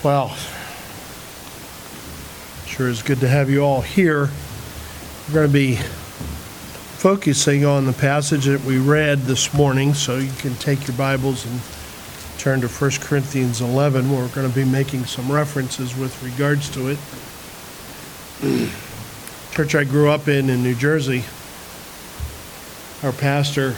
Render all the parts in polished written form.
Well, sure is good to have you all here. We're going to be focusing on the passage that we read this morning, so you can take your Bibles and turn to 1 Corinthians 11, where we're going to be making some references with regards to it. Church I grew up in New Jersey, our pastor,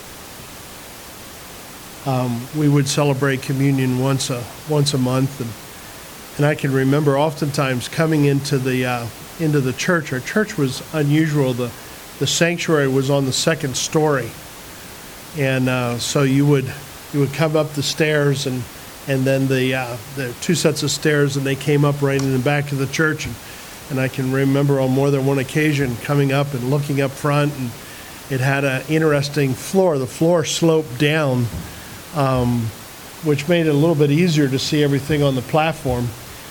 we would celebrate communion once a month, and I can remember oftentimes coming into the church. Our church was unusual. The sanctuary was on the second story, and so you would come up the stairs, and then the two sets of stairs, and they came up right in the back of the church, and I can remember on more than one occasion coming up and looking up front, and it had an interesting floor. The floor sloped down, which made it a little bit easier to see everything on the platform,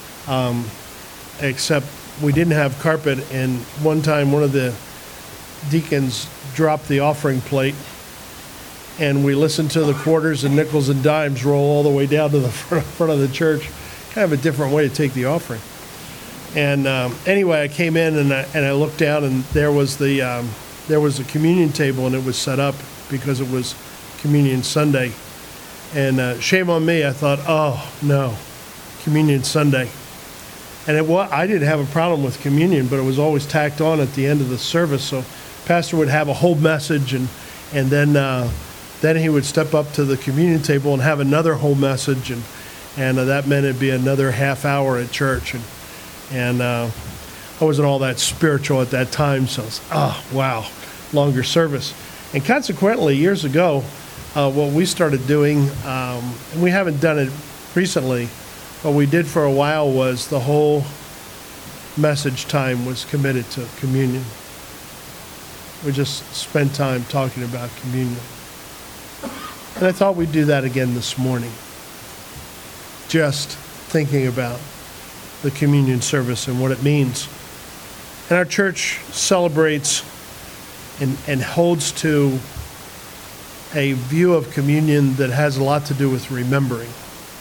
except we didn't have carpet, and one time one of the deacons dropped the offering plate, and we listened to the quarters and nickels and dimes roll all the way down to the front of the church. Kind of a different way to take the offering. And anyway, I came in and I looked down, and there was a communion table, and it was set up because it was Communion Sunday. And shame on me, I thought, oh no, Communion Sunday. And I didn't have a problem with communion, but it was always tacked on at the end of the service. So pastor would have a whole message, and then he would step up to the communion table and have another whole message, and that meant it'd be another half hour at church. And I wasn't all that spiritual at that time, so it's, wow, longer service. And consequently, years ago, what we started doing, and we haven't done it recently, what we did for a while was the whole message time was committed to communion. We just spent time talking about communion. And I thought we'd do that again this morning. Just thinking about the communion service and what it means. And our church celebrates and holds to a view of communion that has a lot to do with remembering.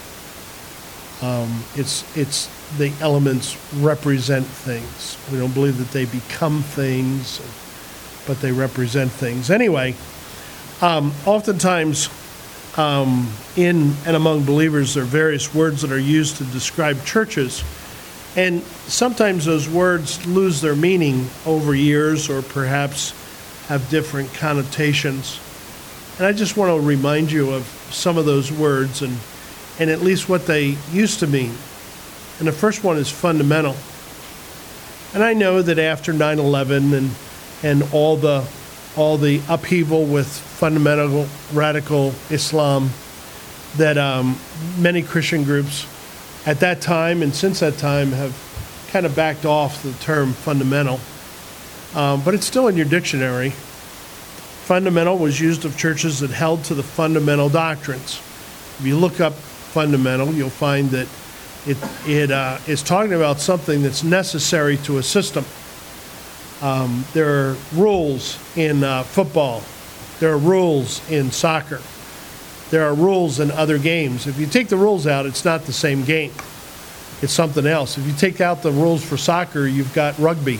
It's the elements represent things. We don't believe that they become things, but they represent things. Anyway, oftentimes in and among believers, there are various words that are used to describe churches. And sometimes those words lose their meaning over years, or perhaps have different connotations. And I just want to remind you of some of those words and at least what they used to mean. And the first one is fundamental. And I know that after 9/11 and all the upheaval with fundamental radical Islam, that many Christian groups at that time and since that time have kind of backed off the term fundamental. But it's still in your dictionary. Fundamental was used of churches that held to the fundamental doctrines. If you look up fundamental, you'll find that it is talking about something that's necessary to a system. There are rules in football. There are rules in soccer. There are rules in other games. If you take the rules out, it's not the same game. It's something else. If you take out the rules for soccer, you've got rugby.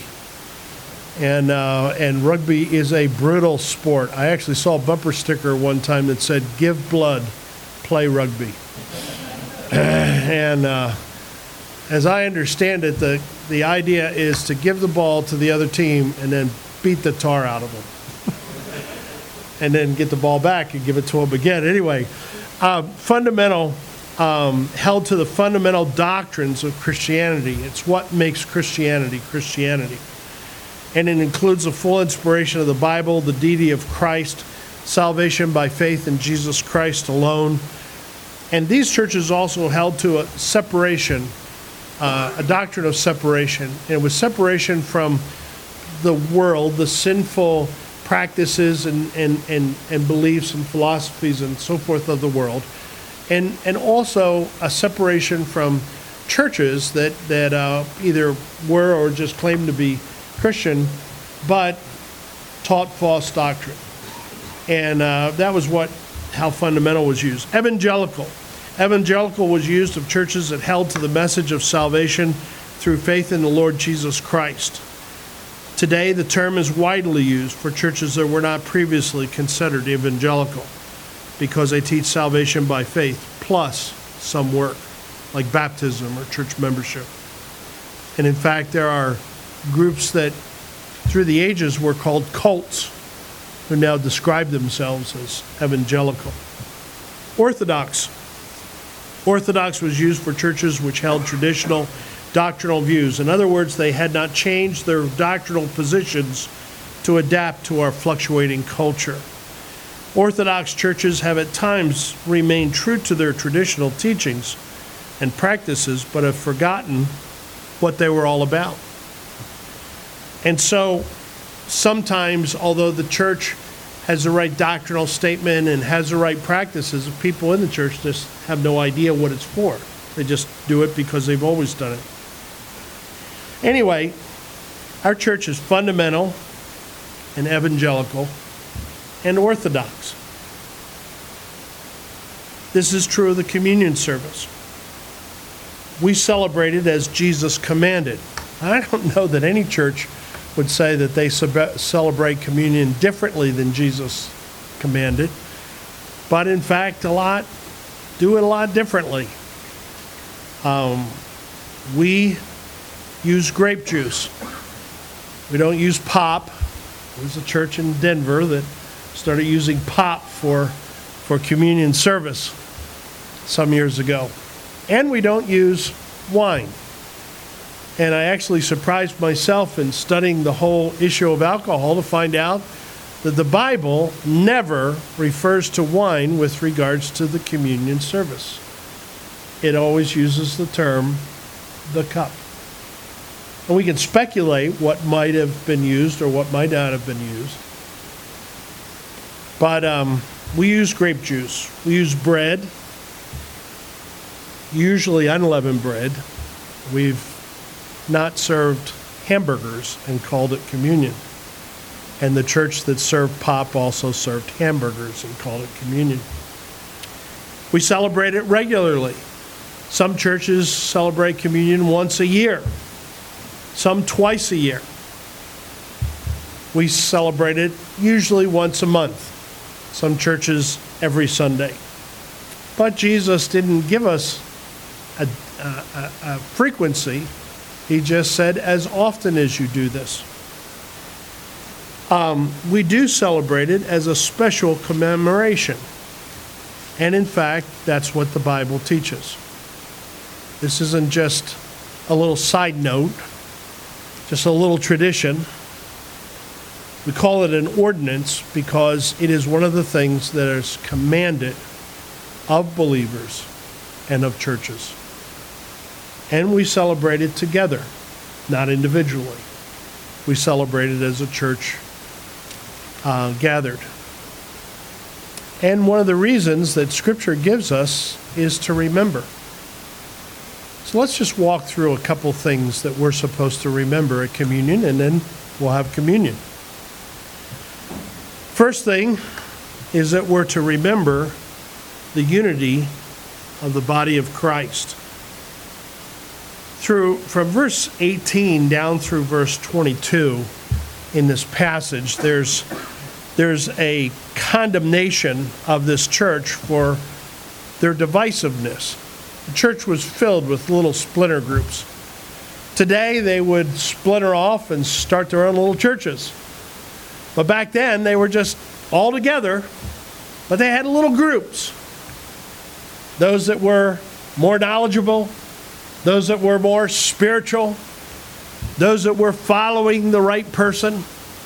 And rugby is a brutal sport. I actually saw a bumper sticker one time that said, "Give blood, play rugby." And as I understand it, the idea is to give the ball to the other team and then beat the tar out of them. And then get the ball back and give it to them again. Anyway, fundamental, held to the fundamental doctrines of Christianity. It's what makes Christianity Christianity. And it includes the full inspiration of the Bible, the deity of Christ, salvation by faith in Jesus Christ alone. And these churches also held to a separation, a doctrine of separation. And it was separation from the world, the sinful practices and beliefs and philosophies and so forth of the world. And also a separation from churches that either were or just claimed to be Christian, but taught false doctrine. And that was how fundamental was used. Evangelical. Evangelical was used of churches that held to the message of salvation through faith in the Lord Jesus Christ. Today, the term is widely used for churches that were not previously considered evangelical because they teach salvation by faith plus some work, like baptism or church membership. And in fact, there are groups that through the ages were called cults who now describe themselves as evangelical. Orthodox. Orthodox was used for churches which held traditional doctrinal views. In other words, they had not changed their doctrinal positions to adapt to our fluctuating culture. Orthodox churches have at times remained true to their traditional teachings and practices, but have forgotten what they were all about. And so sometimes, although the church has the right doctrinal statement and has the right practices, people in the church just have no idea what it's for. They just do it because they've always done it. Anyway, our church is fundamental and evangelical and orthodox. This is true of the communion service. We celebrate it as Jesus commanded. I don't know that any church would say that they celebrate communion differently than Jesus commanded, but in fact, a lot do it a lot differently. We use grape juice. We don't use pop. There's a church in Denver that started using pop for communion service some years ago. And we don't use wine. And I actually surprised myself in studying the whole issue of alcohol to find out that the Bible never refers to wine with regards to the communion service. It always uses the term, the cup. And we can speculate what might have been used or what might not have been used. But we use grape juice. We use bread, usually unleavened bread. We've not served hamburgers and called it communion. And the church that served pop also served hamburgers and called it communion. We celebrate it regularly. Some churches celebrate communion once a year, some twice a year. We celebrate it usually once a month, some churches every Sunday. But Jesus didn't give us a frequency. He just said, as often as you do this. We do celebrate it as a special commemoration. And in fact, that's what the Bible teaches. This isn't just a little side note, just a little tradition. We call it an ordinance because it is one of the things that is commanded of believers and of churches. And we celebrate it together, not individually. We celebrate it as a church gathered. And one of the reasons that Scripture gives us is to remember. So let's just walk through a couple things that we're supposed to remember at communion, and then we'll have communion. First thing is that we're to remember the unity of the body of Christ. From verse 18 down through verse 22 in this passage, there's a condemnation of this church for their divisiveness. The church was filled with little splinter groups. Today, they would splinter off and start their own little churches. But back then, they were just all together, but they had little groups. Those that were more knowledgeable, those that were more spiritual, those that were following the right person.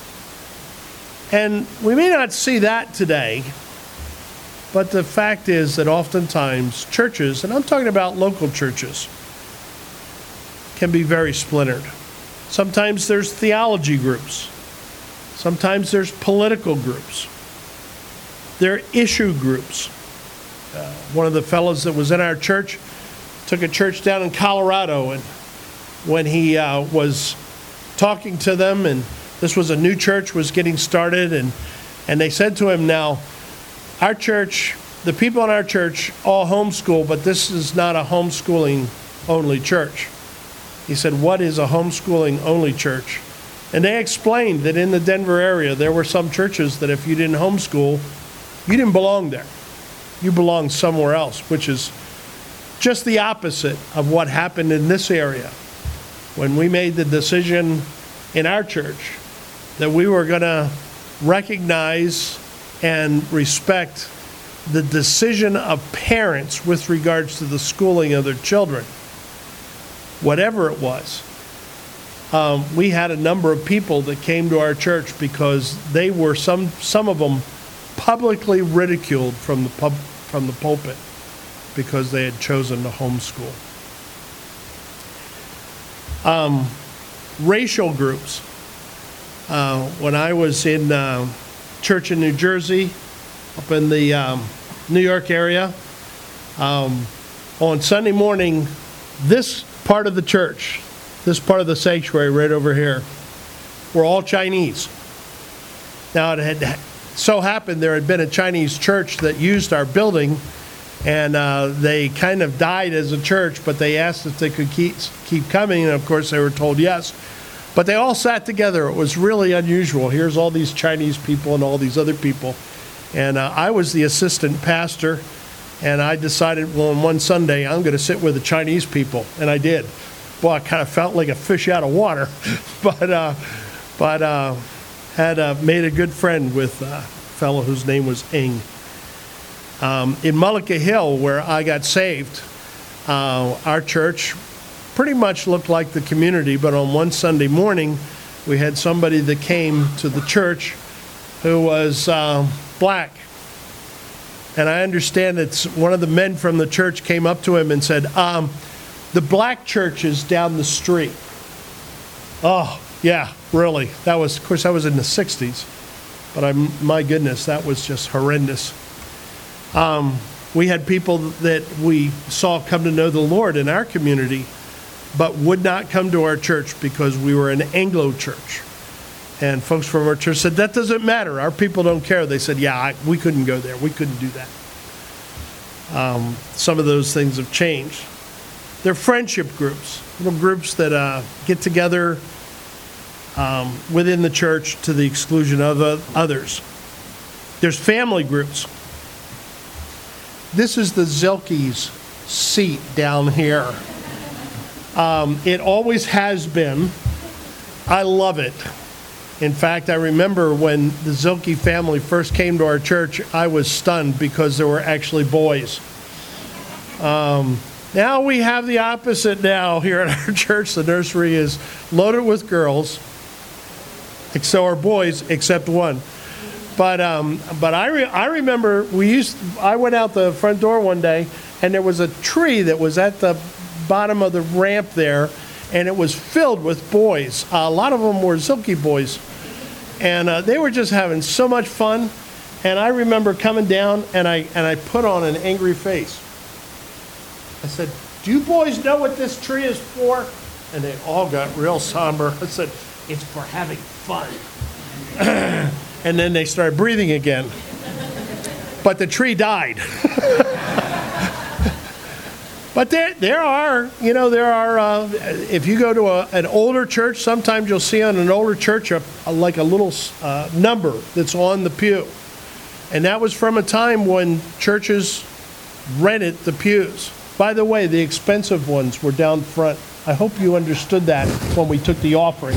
And we may not see that today, but the fact is that oftentimes churches, and I'm talking about local churches, can be very splintered. Sometimes there's theology groups. Sometimes there's political groups. There are issue groups. One of the fellows that was in our church took a church down in Colorado, and when he was talking to them, and this was a new church was getting started, and they said to him, now, our church the people in our church all homeschool, but this is not a homeschooling only church. He said, what is a homeschooling only church? And they explained that in the Denver area, there were some churches that if you didn't homeschool, you didn't belong there. You belonged somewhere else, which is just the opposite of what happened in this area. When we made the decision in our church that we were going to recognize and respect the decision of parents with regards to the schooling of their children, whatever it was. We had a number of people that came to our church because they were some of them publicly ridiculed from the pulpit because they had chosen to homeschool. Racial groups. When I was in church in New Jersey, up in the New York area, on Sunday morning, this part of the church, this part of the sanctuary right over here, were all Chinese. Now, it had so happened there had been a Chinese church that used our building, and they kind of died as a church, but they asked if they could keep coming, and of course they were told yes. But they all sat together. It was really unusual. Here's all these Chinese people and all these other people. And I was the assistant pastor, and I decided, well, on one Sunday, I'm going to sit with the Chinese people, and I did. Well, I kind of felt like a fish out of water, but had made a good friend with a fellow whose name was Ing. In Mullica Hill, where I got saved, our church pretty much looked like the community, but on one Sunday morning, we had somebody that came to the church who was black. And I understand that one of the men from the church came up to him and said, the black church is down the street. Oh, yeah, really. That was, of course, that was in the 60s. But my goodness, that was just horrendous. We had people that we saw come to know the Lord in our community, but would not come to our church because we were an Anglo church. And folks from our church said, that doesn't matter. Our people don't care. They said, yeah, we couldn't go there. We couldn't do that. Some of those things have changed. They're friendship groups, little groups that get together within the church to the exclusion of others. There's family groups. This is the Zilke's seat down here. It always has been. I love it. In fact, I remember when the Zilke family first came to our church, I was stunned because there were actually boys. Now we have the opposite now here at our church. The nursery is loaded with girls, so are boys, except one. But I remember I went out the front door one day, and there was a tree that was at the bottom of the ramp there, and it was filled with boys. A lot of them were Zilke boys, and they were just having so much fun. And I remember coming down, and I put on an angry face. I said, "Do you boys know what this tree is for?" And they all got real somber. I said, "It's for having fun." And then they started breathing again. But the tree died. But there are, if you go to an older church, sometimes you'll see on an older church like a little number that's on the pew. And that was from a time when churches rented the pews. By the way, the expensive ones were down front. I hope you understood that when we took the offering.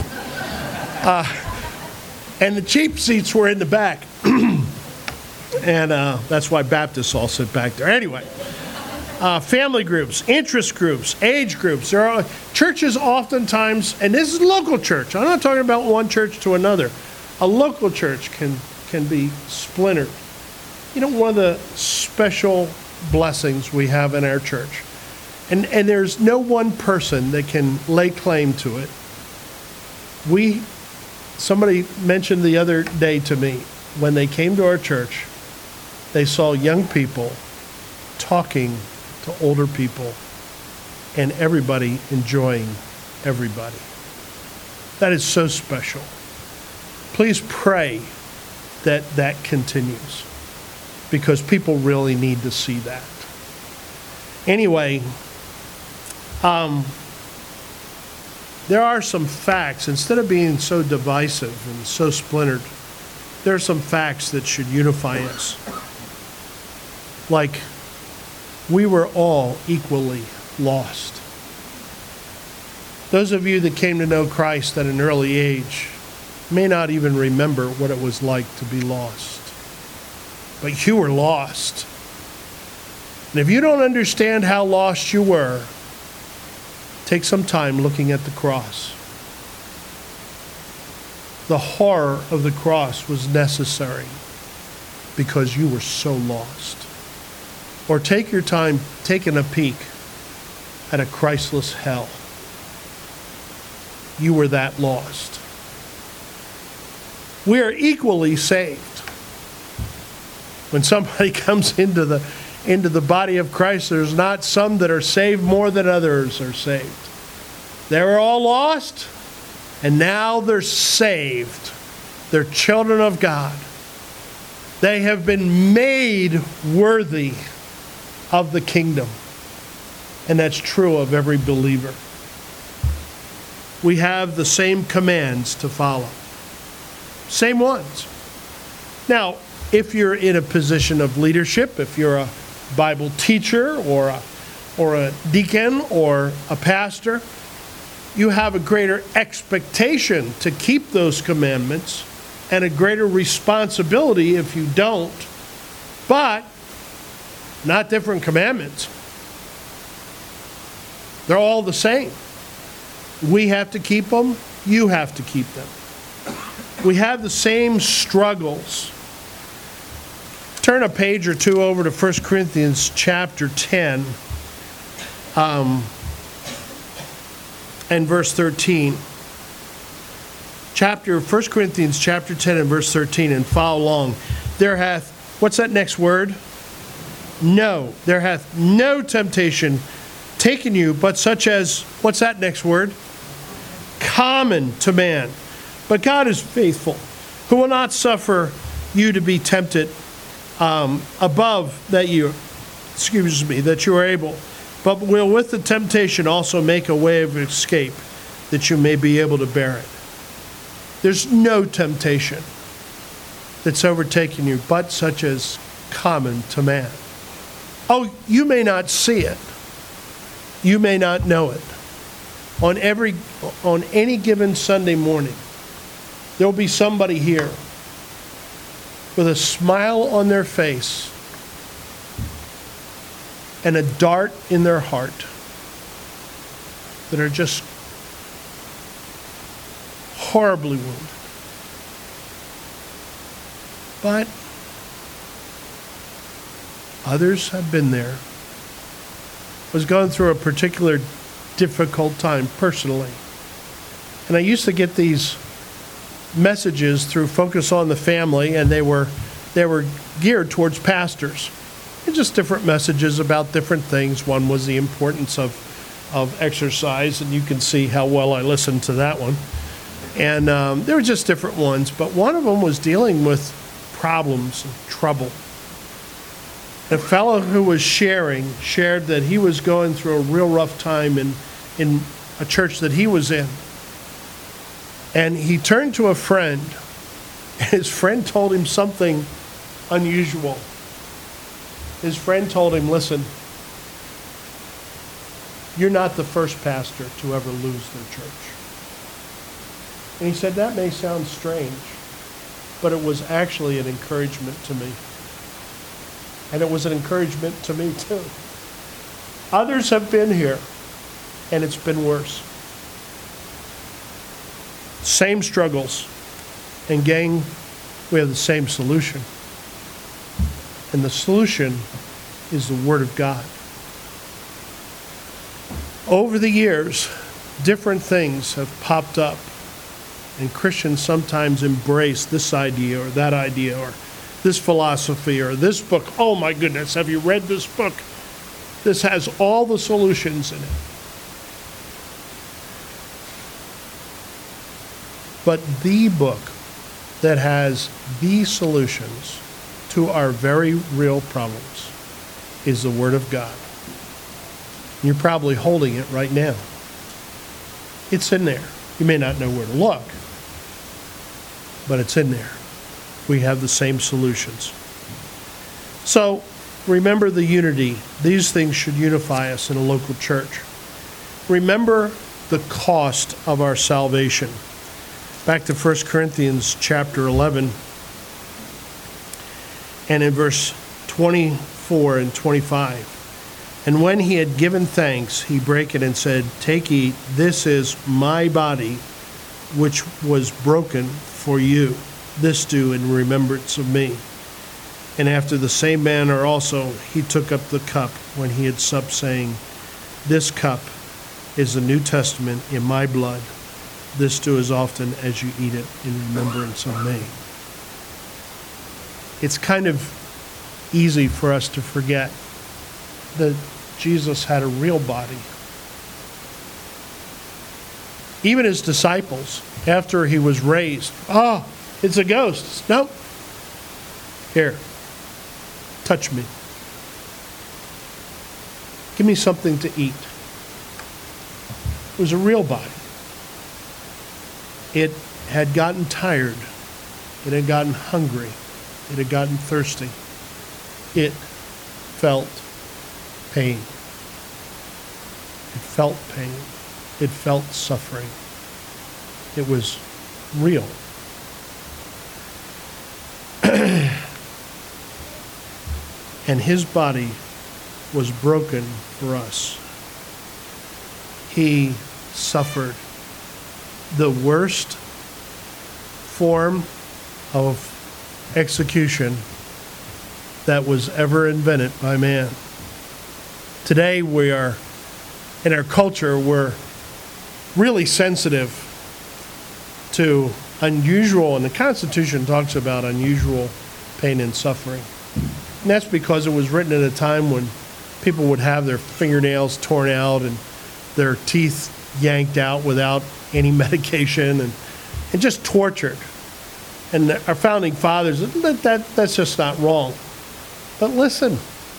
And the cheap seats were in the back. And that's why Baptists all sit back there. Anyway, family groups, interest groups, age groups. There are churches oftentimes, and this is local church. I'm not talking about one church to another. A local church can be splintered. One of the special blessings we have in our church, and there's no one person that can lay claim to it. Somebody mentioned the other day to me, when they came to our church, they saw young people talking to older people and everybody enjoying everybody. That is so special. Please pray that continues. because people really need to see that. Anyway, there are some facts. Instead of being so divisive and so splintered, there are some facts that should unify us. Like, we were all equally lost. Those of you that came to know Christ at an early age may not even remember what it was like to be lost. But you were lost. And if you don't understand how lost you were, take some time looking at the cross. The horror of the cross was necessary because you were so lost. Or take your time taking a peek at a Christless hell. You were that lost. We are equally saved. When somebody comes into the body of Christ, there's not some that are saved more than others are saved. They were all lost, and now they're saved. They're children of God. They have been made worthy of the kingdom. And that's true of every believer. We have the same commands to follow. Same ones. Now, if you're in a position of leadership, if you're a Bible teacher or a deacon or a pastor, you have a greater expectation to keep those commandments and a greater responsibility if you don't, but not different commandments. They're all the same. We have to keep them. You have to keep them. We have the same struggles. Turn a page or two over to 1 Corinthians chapter 10 and verse 13. 1 Corinthians chapter 10 and verse 13, and follow along. There hath, what's that next word? No. There hath no temptation taken you, but such as, what's that next word? Common to man. But God is faithful, who will not suffer you to be tempted above that you are able, but will with the temptation also make a way of escape, that you may be able to bear it. There's no temptation that's overtaken you, but such as common to man. Oh, you may not see it. You may not know it. On any given Sunday morning, there'll be somebody here with a smile on their face and a dart in their heart that are just horribly wounded. But others have been there. Was going through a particular difficult time personally. And I used to get these messages through Focus on the Family, and they were geared towards pastors. And just different messages about different things. One was the importance of exercise, and you can see how well I listened to that one. And there were just different ones, but one of them was dealing with problems and trouble. A fellow who was shared that he was going through a real rough time in a church that he was in. And he turned to a friend, and his friend told him something unusual. His friend told him, listen, you're not the first pastor to ever lose their church. And he said, that may sound strange, but it was actually an encouragement to me. And it was an encouragement to me too. Others have been here, and it's been worse. Same struggles. And gang, we have the same solution. And the solution is the Word of God. Over the years, different things have popped up, and Christians sometimes embrace this idea or that idea or this philosophy or this book. Oh my goodness, have you read this book? This has all the solutions in it. But the book that has the solutions to our very real problems is the Word of God. You're probably holding it right now. It's in there. You may not know where to look, but it's in there. We have the same solutions. So remember the unity. These things should unify us in a local church. Remember the cost of our salvation. Back to 1 Corinthians chapter 11, and in verse 24 and 25. And when he had given thanks, he brake it and said, "Take, eat, this is my body, which was broken for you. This do in remembrance of me." And after the same manner also he took up the cup when he had supped, saying, "This cup is the New Testament in my blood. This do as often as you eat it in remembrance of me." It's kind of easy for us to forget that Jesus had a real body. Even his disciples, after he was raised, it's a ghost. Nope. Here, touch me. Give me something to eat. It was a real body. It had gotten tired. It had gotten hungry. It had gotten thirsty. It felt pain. It felt pain. It felt suffering. It was real. And his body was broken for us. He suffered the worst form of execution that was ever invented by man. Today we are, in our culture, we're really sensitive to unusual, and the Constitution talks about unusual pain and suffering. And that's because it was written at a time when people would have their fingernails torn out and their teeth yanked out without any medication and just tortured. And our founding fathers, that's just not wrong. But listen,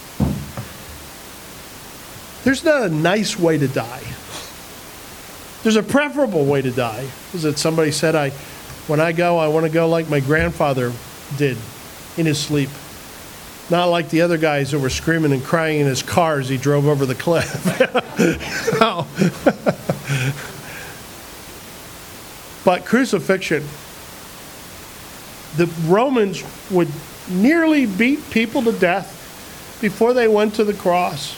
there's not a nice way to die. There's a preferable way to die. Is that somebody said, when I go, I want to go like my grandfather did in his sleep. Not like the other guys that were screaming and crying in his car as he drove over the cliff. No. But crucifixion, the Romans would nearly beat people to death before they went to the cross,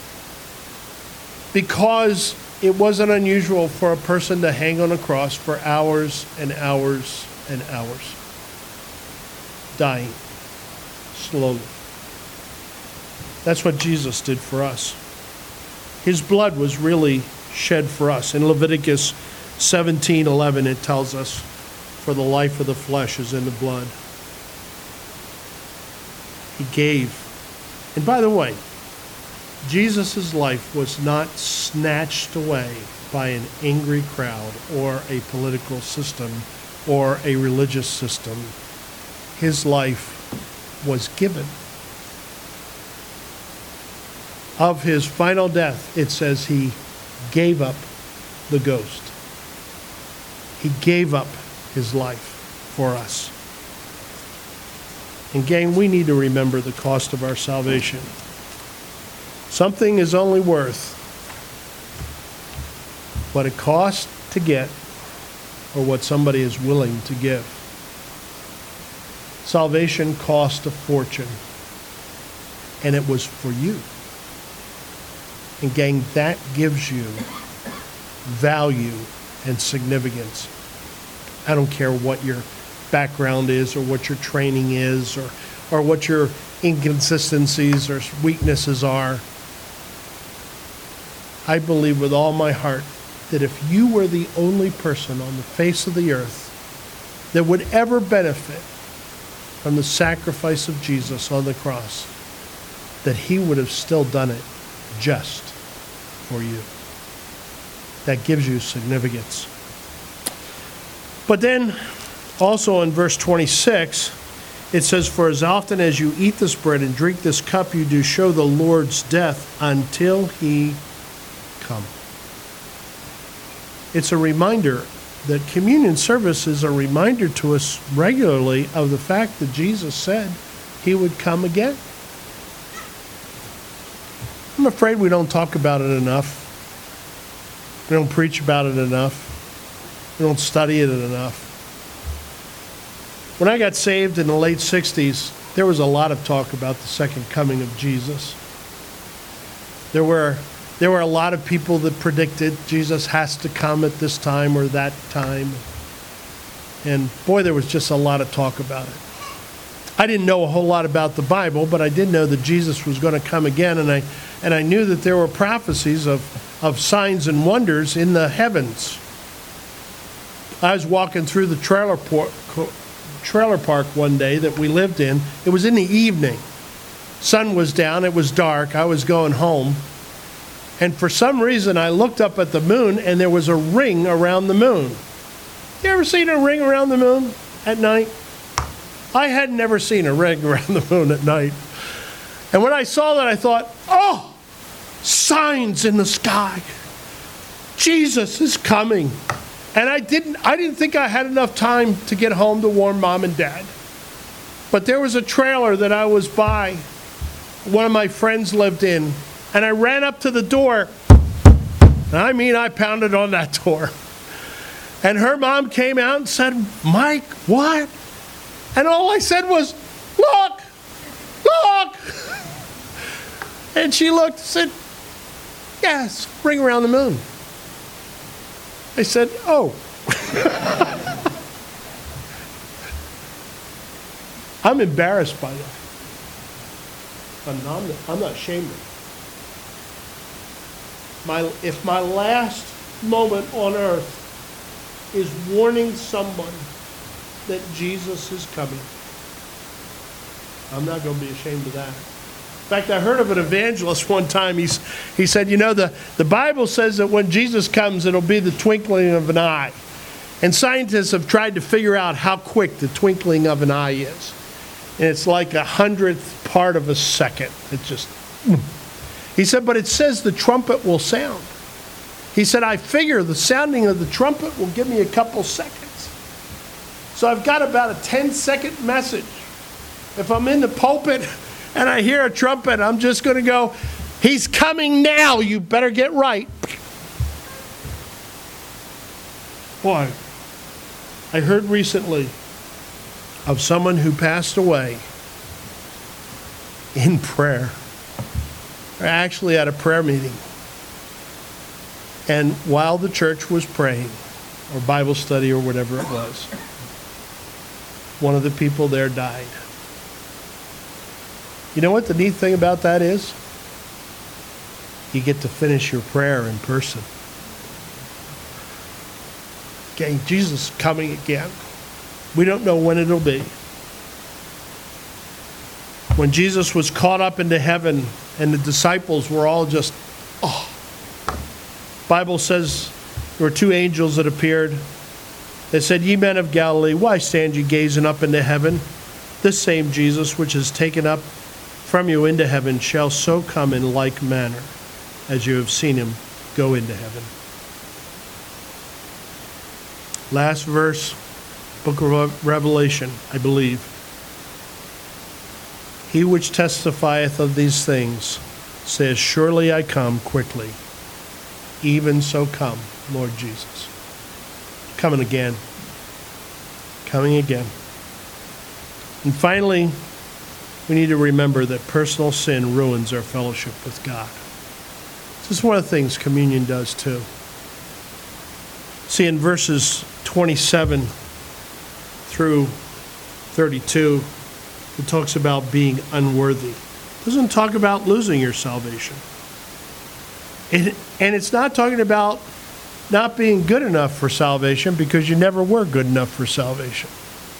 because it wasn't unusual for a person to hang on a cross for hours and hours and hours, dying slowly. That's what Jesus did for us. His blood was really shed for us. In Leviticus 17:11, it tells us, "For the life of the flesh is in the blood." He gave. And by the way, Jesus' life was not snatched away by an angry crowd or a political system or a religious system. His life was given. Of his final death, it says he gave up the ghost. He gave up his life for us. And gang, we need to remember the cost of our salvation. Something is only worth what it costs to get or what somebody is willing to give. Salvation cost a fortune, and it was for you. And gang, that gives you value and significance. I don't care what your background is or what your training is or what your inconsistencies or weaknesses are. I believe with all my heart that if you were the only person on the face of the earth that would ever benefit from the sacrifice of Jesus on the cross, that he would have still done it just for you. That gives you significance. But then also in verse 26, It says, "For as often as you eat this bread and drink this cup, you do show the Lord's death until he come." It's a reminder that communion service is a reminder to us regularly of the fact that Jesus said he would come again. I'm afraid we don't talk about it enough. We don't preach about it enough. We don't study it enough. When I got saved in the late 60s, there was a lot of talk about the second coming of Jesus. There were a lot of people that predicted Jesus has to come at this time or that time. And boy, there was just a lot of talk about it. I didn't know a whole lot about the Bible, but I did know that Jesus was going to come again, and I knew that there were prophecies of signs and wonders in the heavens. I was walking through the trailer park one day that we lived in. It was in the evening. Sun was down, it was dark, I was going home. And for some reason, I looked up at the moon, and there was a ring around the moon. You ever seen a ring around the moon at night? I had never seen a ring around the moon at night. And when I saw that, I thought, oh, signs in the sky. Jesus is coming. And I didn't think I had enough time to get home to warn Mom and Dad. But there was a trailer that I was by, one of my friends lived in, and I ran up to the door. I mean, I pounded on that door. And her mom came out and said, "Mike, what?" And all I said was, "Look, look." And she looked and said, "Yes, ring around the moon." I said, "Oh." I'm embarrassed by that. I'm not ashamed of it. If my last moment on earth is warning someone that Jesus is coming, I'm not going to be ashamed of that. In fact, I heard of an evangelist one time. He said, the Bible says that when Jesus comes, it'll be the twinkling of an eye. And scientists have tried to figure out how quick the twinkling of an eye is. And it's like 100th part of a second. It just... He said, but it says the trumpet will sound. He said, I figure the sounding of the trumpet will give me a couple seconds. So I've got about a 10-second message. If I'm in the pulpit and I hear a trumpet, I'm just going to go, "He's coming now, you better get right." Boy, I heard recently of someone who passed away in prayer. Actually at a prayer meeting. And while the church was praying, or Bible study or whatever it was, one of the people there died. You know what the neat thing about that is? You get to finish your prayer in person. Okay, Jesus is coming again. We don't know when it'll be. When Jesus was caught up into heaven and the disciples were all just, oh. Bible says there were two angels that appeared. They said, "Ye men of Galilee, why stand ye gazing up into heaven? This same Jesus which is taken up from you into heaven shall so come in like manner as you have seen him go into heaven." Last verse, book of Revelation, I believe. He which testifieth of these things says, "Surely I come quickly. Even so come, Lord Jesus." Coming again. Coming again. And finally, we need to remember that personal sin ruins our fellowship with God. This is one of the things communion does too. See, in verses 27 through 32, it talks about being unworthy. It doesn't talk about losing your salvation. And it's not talking about not being good enough for salvation, because you never were good enough for salvation.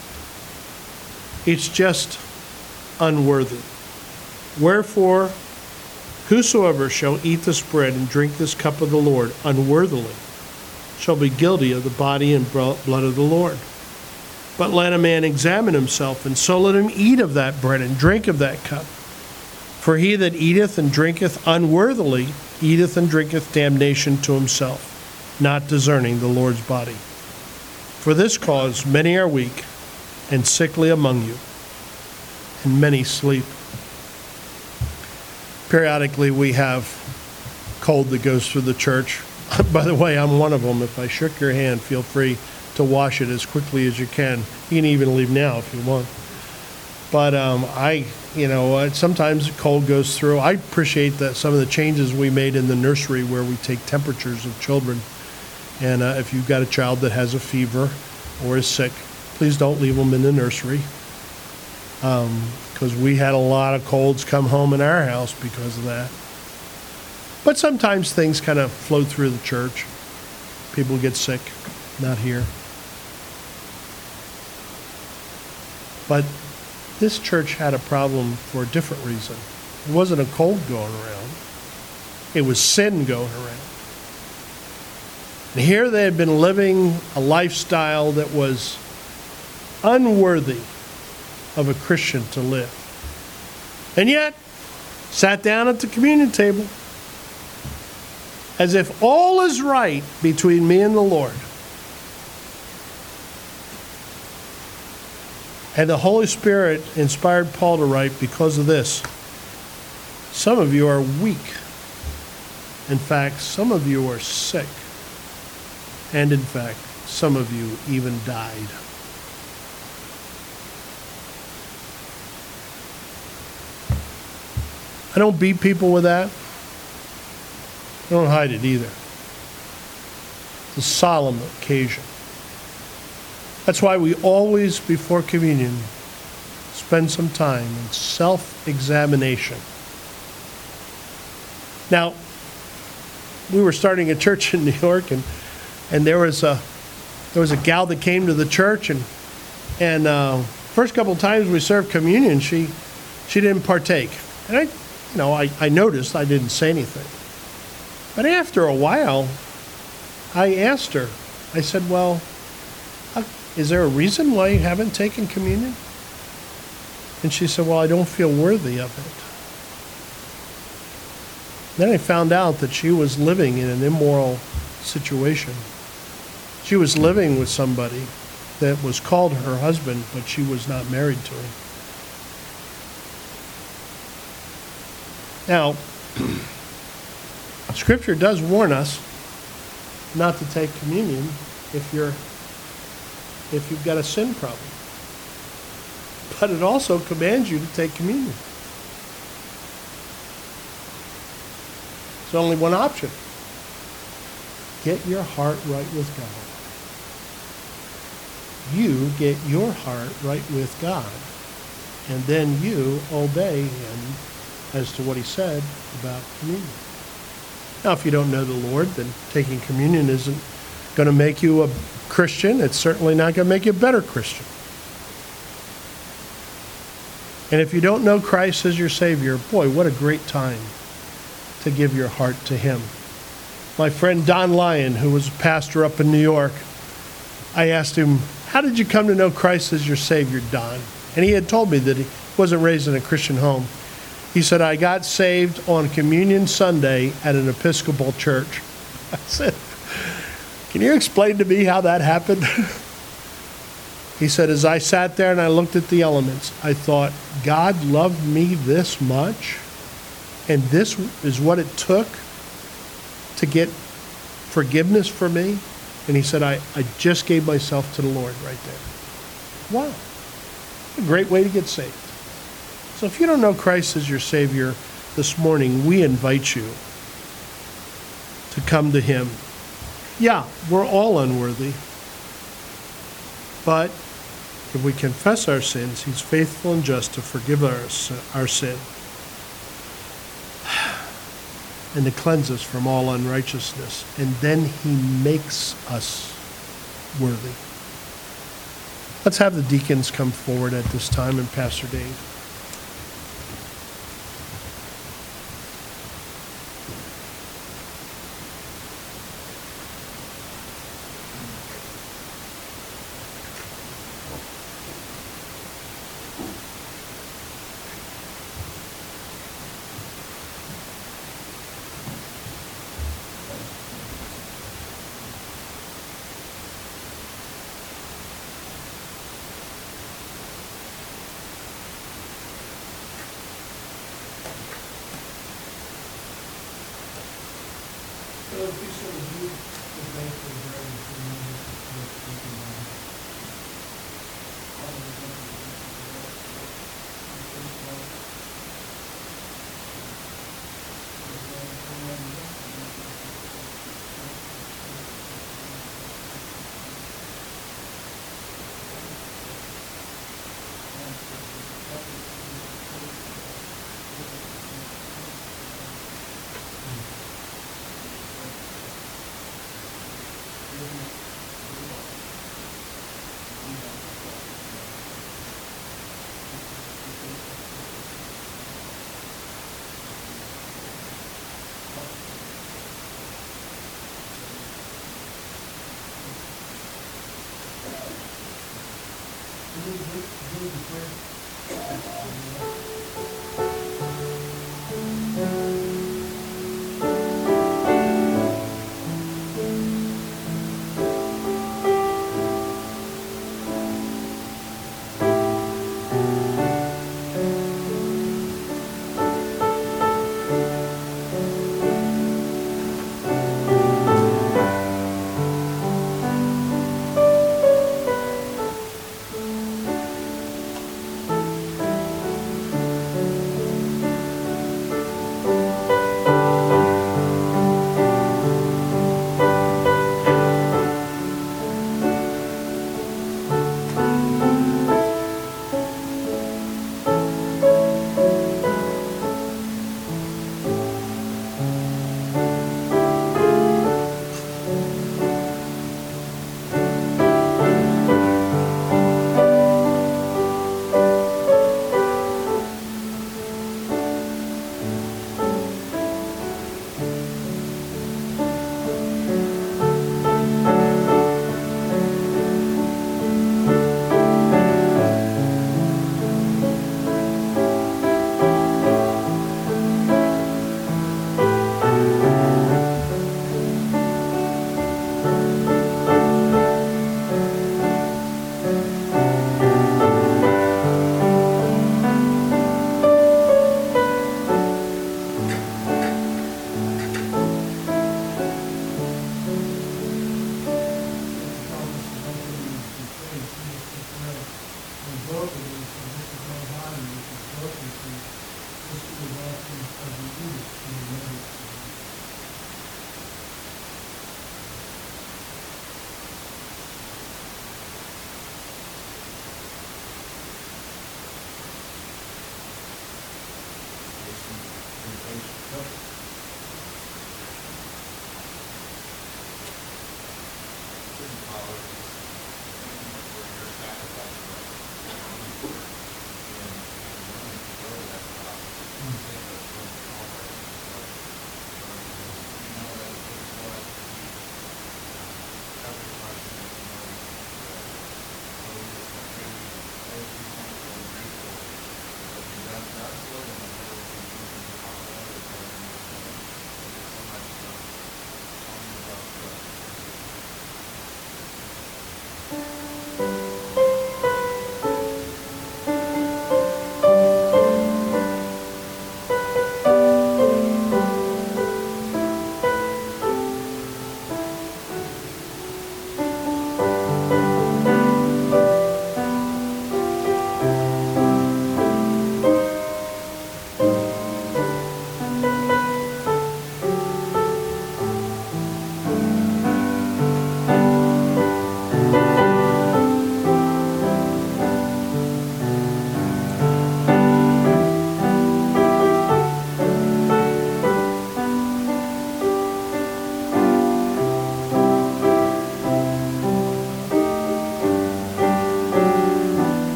It's just unworthy. Wherefore, whosoever shall eat this bread and drink this cup of the Lord unworthily shall be guilty of the body and blood of the Lord. But let a man examine himself, and so let him eat of that bread and drink of that cup. For he that eateth and drinketh unworthily eateth and drinketh damnation to himself, not discerning the Lord's body. For this cause many are weak and sickly among you, and many sleep. Periodically we have cold that goes through the church. By the way, I'm one of them. If I shook your hand, feel free to wash it as quickly as you can. You can even leave now if you want. But sometimes cold goes through. I appreciate that some of the changes we made in the nursery where we take temperatures of children. And if you've got a child that has a fever or is sick, please don't leave them in the nursery. Because we had a lot of colds come home in our house because of that. But sometimes things kind of flow through the church. People get sick, not here. But this church had a problem for a different reason. It wasn't a cold going around. It was sin going around. And here they had been living a lifestyle that was unworthy of a Christian to live. And yet, sat down at the communion table as if all is right between me and the Lord. And the Holy Spirit inspired Paul to write, because of this, some of you are weak. In fact, some of you are sick. And in fact, some of you even died. I don't beat people with that. I don't hide it either. It's a solemn occasion. That's why we always, before communion, spend some time in self-examination. Now, we were starting a church in New York, and there was a gal that came to the church, and first couple of times we served communion, she didn't partake, and I noticed. I didn't say anything, but after a while, I asked her. I said, "Well, is there a reason why you haven't taken communion?" And she said, "Well, I don't feel worthy of it." Then I found out that she was living in an immoral situation. She was living with somebody that was called her husband, but she was not married to him. Now, Scripture does warn us not to take communion if you've got a sin problem. But it also commands you to take communion. There's only one option. Get your heart right with God. You get your heart right with God, and then you obey Him as to what He said about communion. Now, if you don't know the Lord, then taking communion isn't going to make you a Christian. It's certainly not going to make you a better Christian. And if you don't know Christ as your Savior, boy, what a great time to give your heart to Him. My friend Don Lyon, who was a pastor up in New York, I asked him, "How did you come to know Christ as your Savior, Don?" And he had told me that he wasn't raised in a Christian home. He said, "I got saved on Communion Sunday at an Episcopal church." I said, "Can you explain to me how that happened?" He said, "As I sat there and I looked at the elements, I thought, God loved me this much, and this is what it took to get forgiveness for me." And he said, I just gave myself to the Lord right there. Wow. A great way to get saved. So if you don't know Christ as your Savior this morning, we invite you to come to Him. Yeah, we're all unworthy. But if we confess our sins, He's faithful and just to forgive our sin and to cleanse us from all unrighteousness. And then He makes us worthy. Let's have the deacons come forward at this time, and Pastor Dave.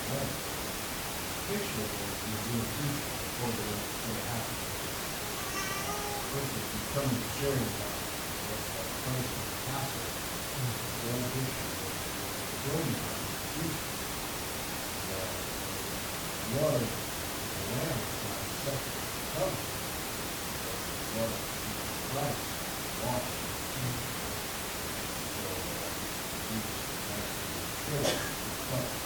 picture of it in the near future, before what's going to happen. First, if you come to sharing about what's that Christ in the castle, the old picture of the building in the future. That the blood of the Lamb is not accepted to cover, but the blood of Jesus Christ washes. So, Jesus is actually the church to cover.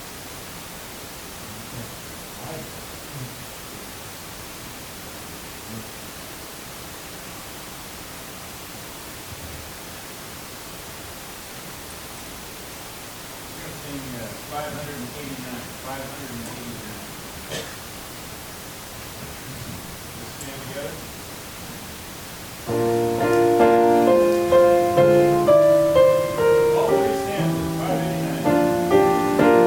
Sing 589. 589. Let's stand together. Always stand at 589.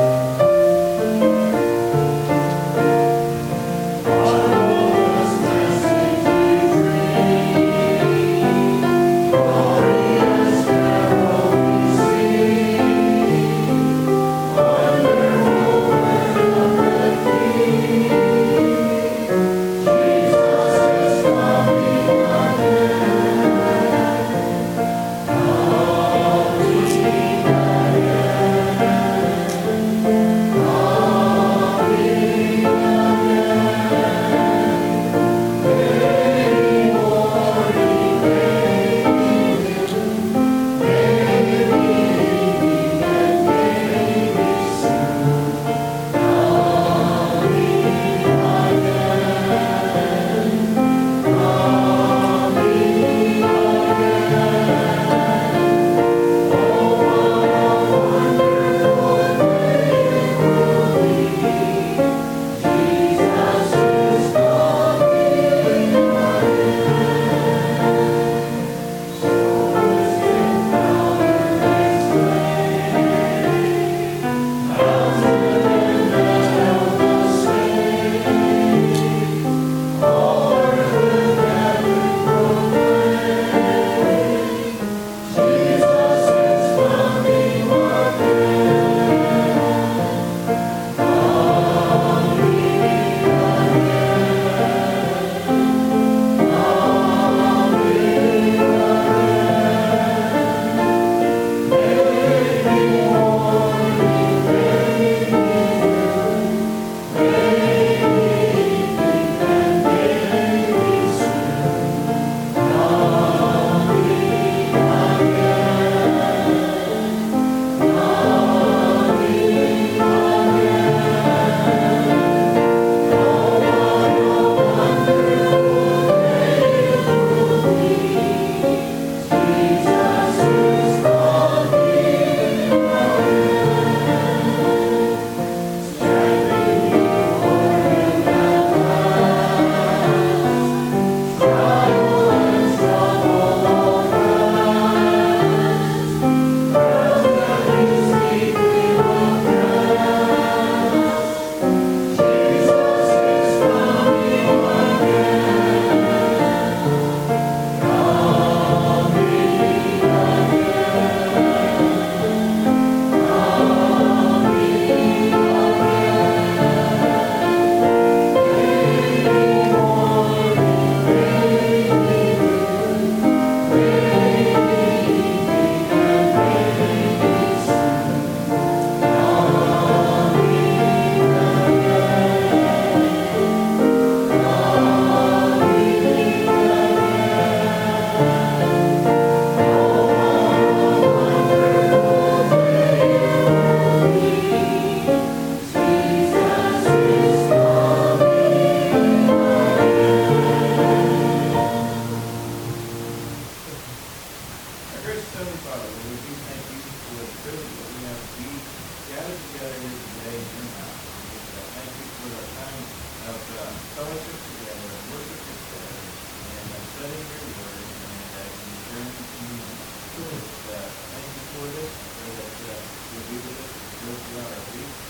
fellowship together, worship together, and studying your word, and sharing communion. Thank you for this. Pray that you'll be with us as we go throughout our week.